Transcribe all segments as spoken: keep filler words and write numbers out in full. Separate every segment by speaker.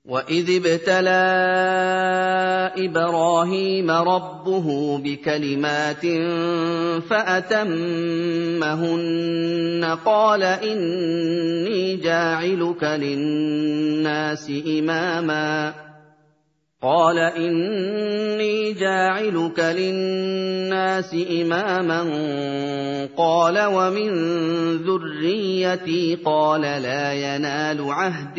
Speaker 1: وَإِذِ ابْتَلَىٰ إِبْرَاهِيمَ رَبُّهُ بِكَلِمَاتٍ فَأَتَمَّهُنَّ قَالَ إِنِّي جَاعِلُكَ لِلنَّاسِ إِمَامًا قال إني جاعلك للناس إماما قال ومن ذريتي قال لا ينال عهد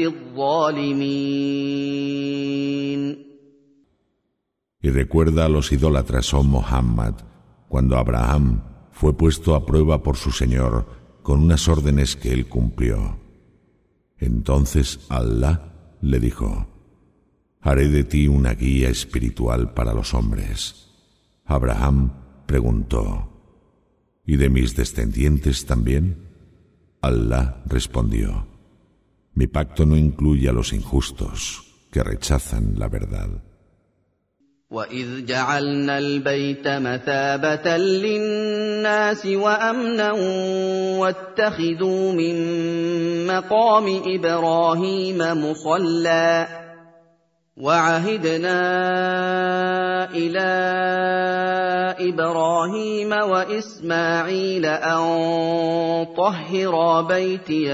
Speaker 1: الظالمين.
Speaker 2: Y recuerda a los idólatras, oh Muhammad, cuando Abraham fue puesto a prueba por su Señor con unas órdenes que él cumplió. Entonces Allah le dijo: haré de ti una guía espiritual para los hombres. Abraham preguntó: ¿y de mis descendientes también? Allah respondió: mi pacto no incluye a los injustos que rechazan la verdad.
Speaker 1: وَإِذْ جَعَلْنَا الْبَيْتَ مَثَابَةً لِلنَّاسِ وَأَمْنًا وَاتَّخِذُوا مِن مَّقَامِ إِبْرَاهِيمَ مُصَلًّى وَعَهِدْنَا إِلَىٰ إِبْرَاهِيمَ وَإِسْمَاعِيلَ أَن طَهِّرَا بَيْتِيَ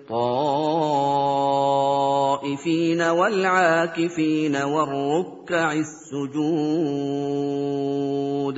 Speaker 1: لِلطَّائِفِينَ وَالْعَاكِفِينَ وَالرُّكَّعِ السُّجُودِ.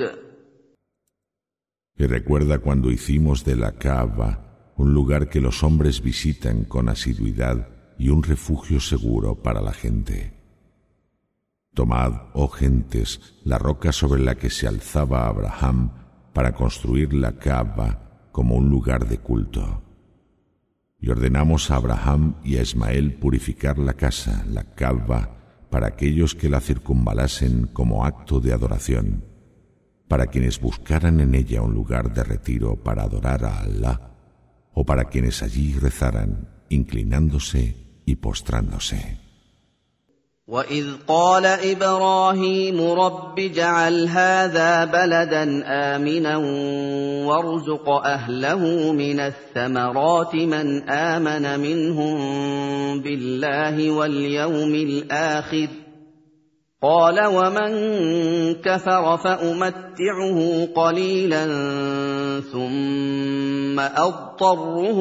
Speaker 2: Y recuerda cuando hicimos de la Kaaba un lugar que los hombres visitan con asiduidad y un refugio seguro para la gente. Tomad, oh gentes, la roca sobre la que se alzaba Abraham para construir la Kaaba como un lugar de culto. Y ordenamos a Abraham y a Ismael purificar la casa, la Kaaba, para aquellos que la circunvalasen como acto de adoración, para quienes buscaran en ella un lugar de retiro para adorar a Allah, o para quienes allí rezaran, inclinándose y postrándose.
Speaker 1: وَإِذْ قَالَ إِبْرَاهِيمُ رَبِّ اجْعَلْ هَٰذَا بَلَدًا آمِنًا وَارْزُقْ أَهْلَهُ مِنَ الثَّمَرَاتِ مَنْ آمَنَ مِنْهُم بِاللَّهِ وَالْيَوْمِ الْآخِرِ قَالَ وَمَن كَفَرَ فَأُمَتِّعُهُ قَلِيلًا ثُمَّ أَضْطَرُّهُ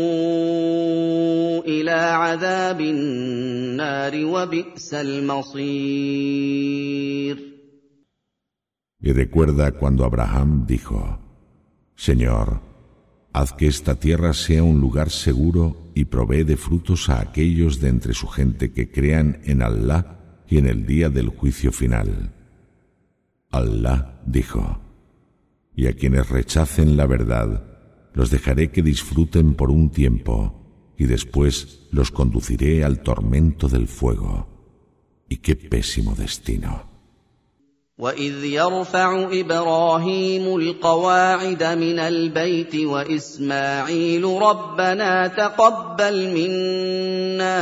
Speaker 1: إِلَىٰ عَذَابِ النَّارِ وَبِئْسَ الْمَصِيرُ.
Speaker 2: Y recuerda cuando Abraham dijo: Señor, haz que esta tierra sea un lugar seguro y provee de frutos a aquellos de entre su gente que crean en Allah y en el día del juicio final. Allah dijo: y a quienes rechacen la verdad los dejaré que disfruten por un tiempo y después los conduciré al tormento del fuego. Y qué pésimo destino.
Speaker 1: وَإِذْ يَرْفَعُ إِبْرَاهِيمُ الْقَوَاعِدَ مِنَ الْبَيْتِ وَإِسْمَاعِيلُ رَبَّنَا تَقَبَّلْ مِنَّا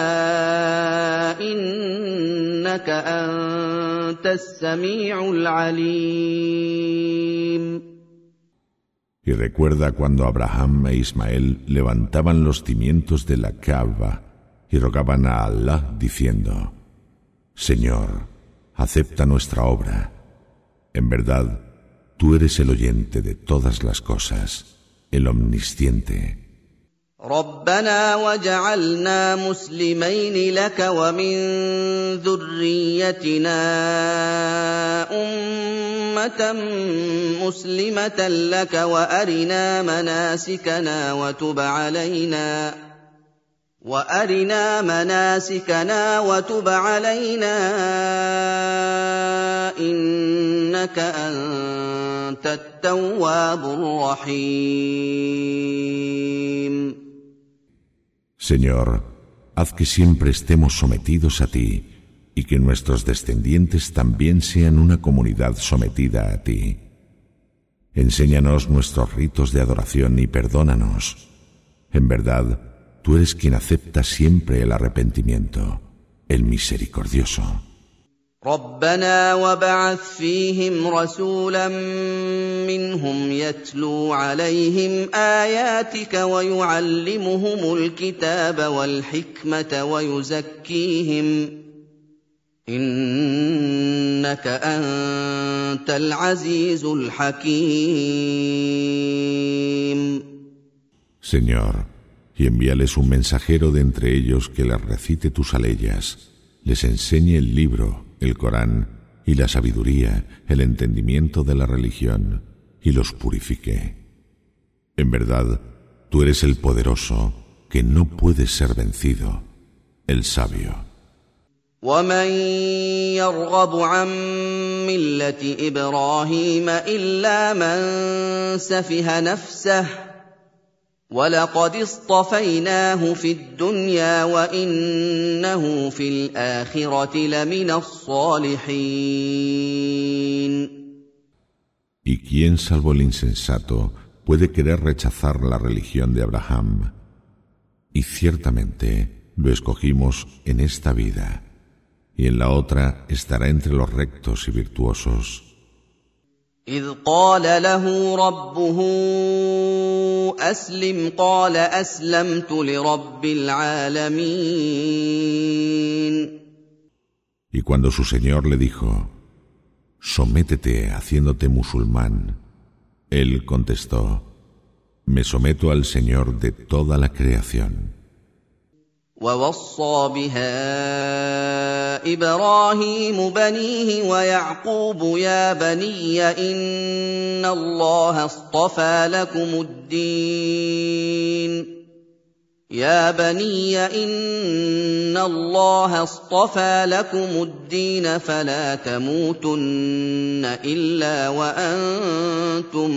Speaker 1: إِنَّكَ أَنتَ السَّمِيعُ الْعَلِيمُ.
Speaker 2: Y recuerda cuando Abraham e Ismael levantaban los cimientos de la Kaaba y rogaban a Allah diciendo: Señor, acepta nuestra obra. En verdad, tú eres el oyente de todas las cosas, el omnisciente.
Speaker 1: رَبَّنَا وَاجْعَلْنَا مُسْلِمَيْنِ لَكَ وَمِن ذُرِّيَّتِنَا أُمَّةً مُّسْلِمَةً لَّكَ وَأَرِنَا مَنَاسِكَنَا وَتُبْ عَلَيْنَا وَأَرِنَا مَنَاسِكَنَا وَتُبْ عَلَيْنَا إِنَّكَ أَنتَ التَّوَّابُ الرَّحِيمُ.
Speaker 2: Señor, haz que siempre estemos sometidos a ti y que nuestros descendientes también sean una comunidad sometida a ti. Enséñanos nuestros ritos de adoración y perdónanos. En verdad, tú eres quien acepta siempre el arrepentimiento, el misericordioso.
Speaker 1: رَبَّنَا وَابْعَثْ فِيهِمْ رَسُولًا مِّنْهُمْ يَتْلُو عَلَيْهِمْ آيَاتِكَ وَيُعَلِّمُهُمُ الْكِتَابَ وَالْحِكْمَةَ وَيُزَكِّيهِمْ إِنَّكَ أَنتَ الْعَزِيزُ الْحَكِيمُ.
Speaker 2: Señor, y envíales un mensajero de entre ellos que les recite tus aleyas, les enseñe el libro, el Corán, y la sabiduría, el entendimiento de la religión, y los purifique. En verdad, tú eres el poderoso, que no puede ser vencido, el sabio.
Speaker 1: وَمَن يَرْغَبُ عَن مِّلَّةِ إِبْرَاهِيمَ إِلَّا مَن سَفِهَ نَفْسَهُ وَلَقَدِ اصْطَفَيْنَاهُ فِي الدُّنْيَا وَإِنَّهُ فِي الْآخِرَةِ لَمِنَ الصَّالِحِينَ.
Speaker 2: ¿Y quién, salvo el insensato, puede querer rechazar la religión de Abraham? Y ciertamente lo escogimos en esta vida, y en la otra estará entre los rectos y virtuosos.
Speaker 1: إِذْ قَالَ لَهُ رَبُّهُ أَسْلِمْ قَالَ أَسْلَمْتُ لِرَبِّ الْعَالَمِينَ.
Speaker 2: Y cuando su Señor le dijo, sométete haciéndote musulmán, él contestó, me someto al Señor de toda la creación.
Speaker 1: وَوَصَّى بِهَا إِبْرَاهِيمُ بَنِيهِ وَيَعْقُوبُ يَا بَنِيَّ إِنَّ اللَّهَ اصْطَفَىٰ لَكُمُ الدِّينَ يَا بَنِيَّ إِنَّ اللَّهَ اصْطَفَىٰ لَكُمُ الدِّينَ فَلَا تَمُوتُنَّ إِلَّا وَأَنتُم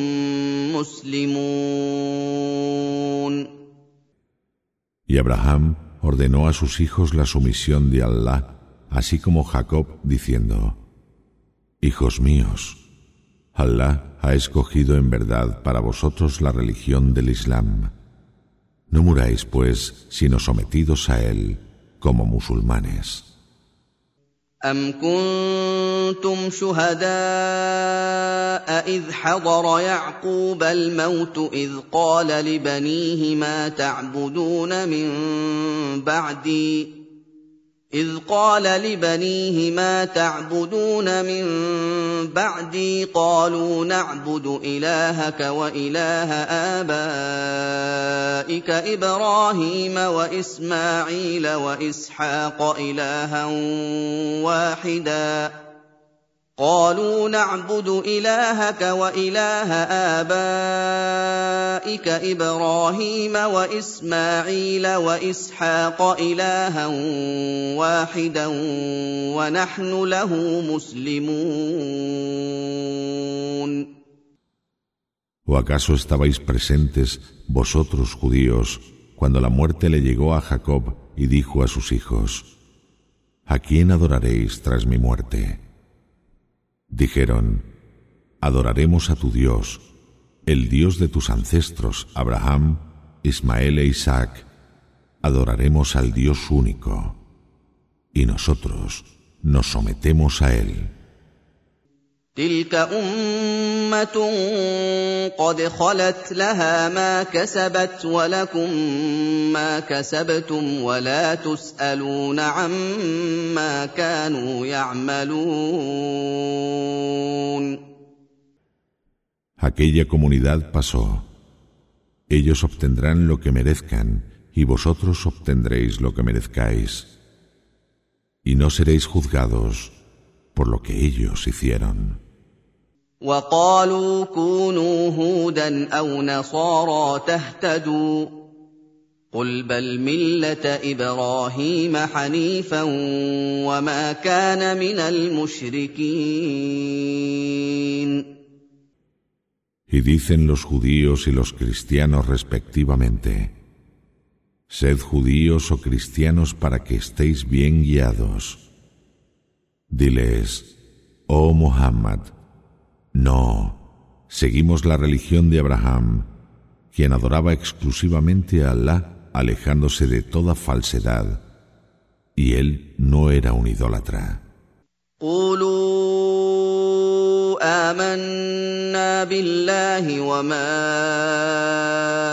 Speaker 1: مُّسْلِمُونَ.
Speaker 2: Y Abraham ordenó a sus hijos la sumisión de Allah, así como Jacob, diciendo, hijos míos, Allah ha escogido en verdad para vosotros la religión del Islam. No muráis, pues, sino sometidos a él como musulmanes.
Speaker 1: أَمْ كُنتُمْ شُهَدَاءَ إِذْ حَضَرَ يَعْقُوبَ الْمَوْتُ إِذْ قَالَ لِبَنِيهِ مَا تَعْبُدُونَ مِن بَعْدِي إِذْ قَالَ لِبَنِيهِ مَا تَعْبُدُونَ مِن بَعْدِي قَالُوا نَعْبُدُ إِلَٰهَكَ وَإِلَٰهَ آبَائِكَ إِبْرَاهِيمَ وَإِسْمَاعِيلَ وَإِسْحَاقَ إِلَٰهًا وَاحِدًا قَالُوا نَعْبُدُ إِلَٰهَكَ وَإِلَٰهَ آبَائِكَ إِبْرَاهِيمَ وَإِسْمَاعِيلَ وَإِسْحَاقَ إِلَٰهًا وَاحِدًا وَنَحْنُ لَهُ مُسْلِمُونَ.
Speaker 2: ¿O acaso estabais presentes, vosotros judíos, cuando la muerte le llegó a Jacob y dijo a sus hijos, ¿a quién adoraréis tras mi muerte? Dijeron, adoraremos a tu Dios, el Dios de tus ancestros, Abraham, Ismael e Isaac, adoraremos al Dios único, y nosotros nos sometemos a él.
Speaker 1: تِلْكَ أُمَّةٌ قَدْ خَلَتْ لَهَا مَا كَسَبَتْ وَلَكُم مَّا كَسَبْتُمْ وَلَا تُسْأَلُونَ عَمَّا كَانُوا يَعْمَلُونَ.
Speaker 2: Aquella comunidad pasó. Ellos obtendrán lo que merezcan, y vosotros obtendréis lo que merezcáis. Y no seréis juzgados por lo que ellos hicieron.
Speaker 1: وَقَالُوا كُونُوا هُودًا أَوْ نَصَارَىٰ تَهْتَدُوا قُلْ بَلْ مِلَّةَ إِبْرَاهِيمَ حَنِيفًا وَمَا كَانَ مِنَ الْمُشْرِكِينَ.
Speaker 2: Y dicen los judíos y los cristianos respectivamente, sed judíos o cristianos para que estéis bien guiados. Diles, oh Muhammad, no, seguimos la religión de Abraham, quien adoraba exclusivamente a Allah, alejándose de toda falsedad, y él no era un idólatra.
Speaker 1: قُولُوا آمَنَّا بِاللَّهِ وَمَا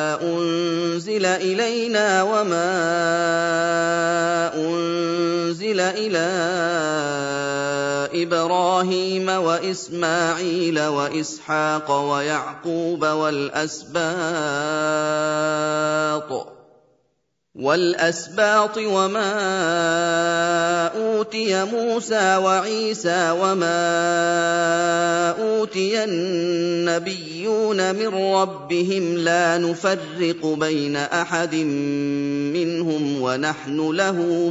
Speaker 1: أُنزِلَ إِلَيْنَا وَمَا أُنزِلَ أنزل إلى إبراهيم وإسماعيل وإسحاق ويعقوب والأسباط والأسباط وما أوتي موسى وعيسى وما أوتي النبيون من ربهم لا نفرق بين أحد منهم ونحن له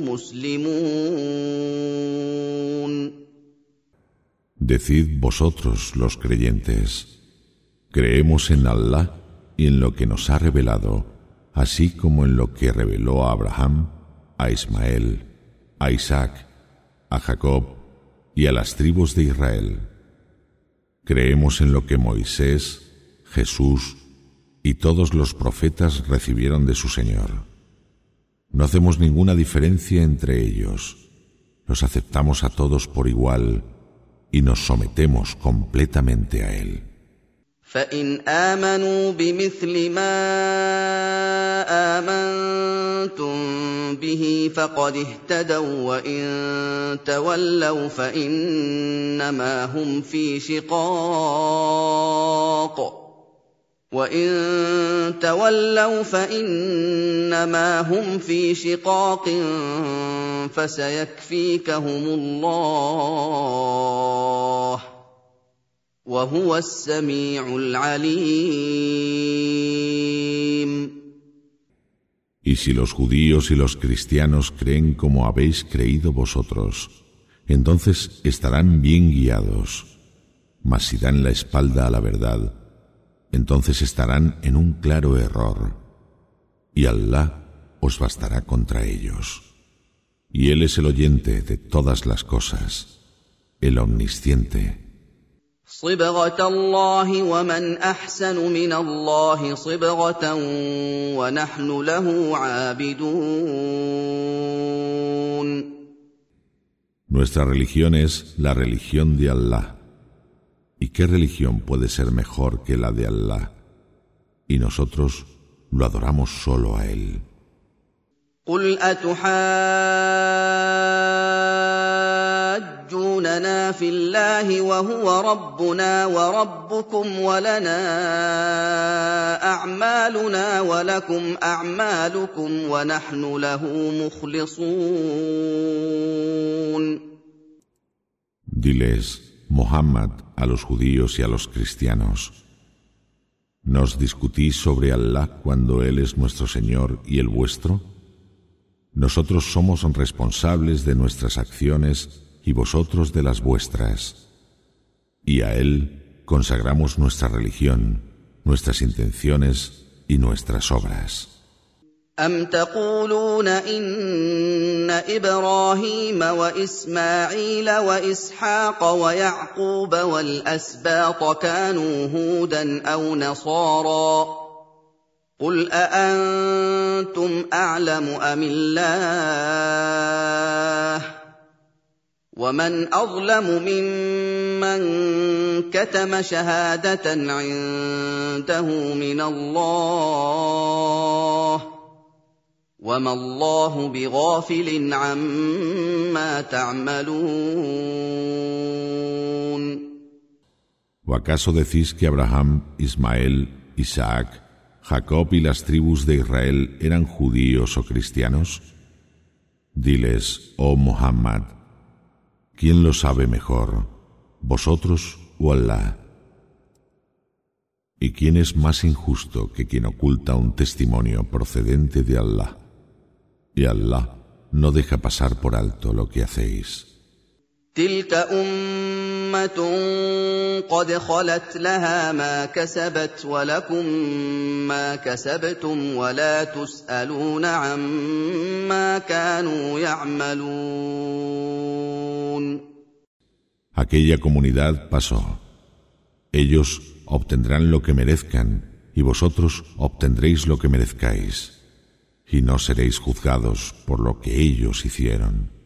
Speaker 1: مسلمون.
Speaker 2: Decid vosotros los creyentes, creemos en Allah y en lo que nos ha revelado, así como en lo que reveló a Abraham, a Ismael, a Isaac, a Jacob y a las tribus de Israel. Creemos en lo que Moisés, Jesús y todos los profetas recibieron de su Señor. No hacemos ninguna diferencia entre ellos. Los aceptamos a todos por igual y nos sometemos completamente a Él.
Speaker 1: فإن آمنوا بمثل ما آمنتم به فقد اهتدوا وإن تولوا فإنما هم في شقاق وإن تولوا فإنما هم في شقاق فسيكفيكهم الله وهو السميع العليم.
Speaker 2: Y si los judíos y los cristianos creen como habéis creído vosotros, entonces estarán bien guiados. Mas si dan la espalda a la verdad, entonces estarán en un claro error. Y Allah os bastará contra ellos. Y Él es el oyente de todas las cosas, el omnisciente.
Speaker 1: صبغة الله ومن أحسن من الله صبغة ونحن له عابدون.
Speaker 2: Nuestra religión es la religión de Allah. ¿Y qué religión puede ser mejor que la de Allah? Y nosotros lo adoramos solo a Él.
Speaker 1: قل أتحاجوننا في الله وهو ربنا وربكم ولنا أعمالنا ولكم أعمالكم ونحن له مخلصون.
Speaker 2: Diles, Muhammad, a los judíos y a los cristianos, ¿nos discutís sobre Allah cuando Él es nuestro Señor y el vuestro? Nosotros somos responsables de nuestras acciones y vosotros de las vuestras. Y a Él consagramos nuestra religión, nuestras intenciones y nuestras obras.
Speaker 1: أم تقولون إن إبراهيم وإسماعيل وإسحاق ويعقوب والأسباط كانوا هودا أو نصارى قل أأنتم أعلم أم الله ومن أظلم ممن كتم شهادة عنده من الله وما الله بغافل عما تعملون.
Speaker 2: ¿O acaso decís que Abraham, Ismael, Isaac, Jacob y las tribus de Israel eran judíos o cristianos? Diles, oh Muhammad, ¿quién lo sabe mejor, vosotros o Allah? ¿Y quién es más injusto que quien oculta un testimonio procedente de Allah? Y Allah no deja pasar por alto lo que hacéis.
Speaker 1: تلك أمة قد خلت لها ما كسبت ولكم ما كسبتم ولا تسألون عما كانوا يعملون.
Speaker 2: Aquella comunidad pasó. Ellos obtendrán lo que merezcan y vosotros obtendréis lo que merezcáis, y no seréis juzgados por lo que ellos hicieron.